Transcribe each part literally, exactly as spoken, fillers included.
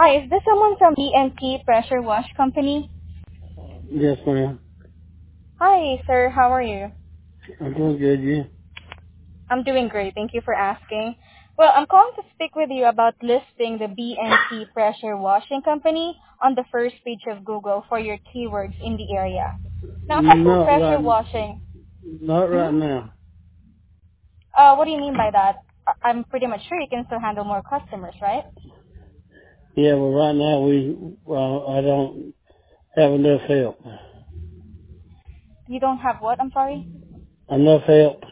Hi, is this someone from B and T Pressure Wash Company? Yes, ma'am. Hi, sir. How are you? I'm doing good. You? I'm doing great. Thank you for asking. Well, I'm calling to speak with you about listing the B and T Pressure Washing Company on the first page of Google for your keywords in the area. Now, aside from Not pressure right. washing, Not right hmm? now. uh, what do you mean by that? I- I'm pretty much sure you can still handle more customers, right? Yeah, well, right now we. Well, I don't have enough help. You don't have what? I'm sorry. Enough help.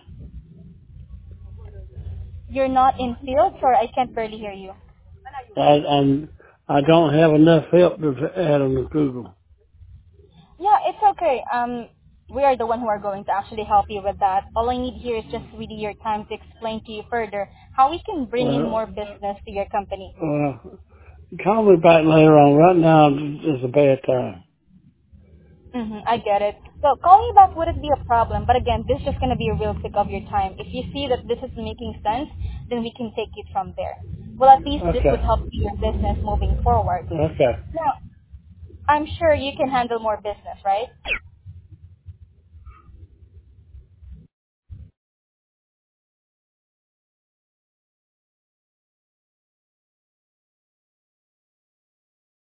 You're not in field, or I can't barely hear you. I, I'm. I don't have enough help to add on the Google. Yeah, it's okay. Um, we are the one who are going to actually help you with that. All I need here is just really your time to explain to you further how we can bring in more Well, business to your company. uh, call me back later on. Right now is a bad time. Mm-hmm, I get it. So calling you back wouldn't be a problem, but again, this is just going to be a real quick of your time. If you see that this is making sense, then we can take it from there. Well, at least this would Okay. help your business moving forward. Okay. Now, I'm sure you can handle more business, right?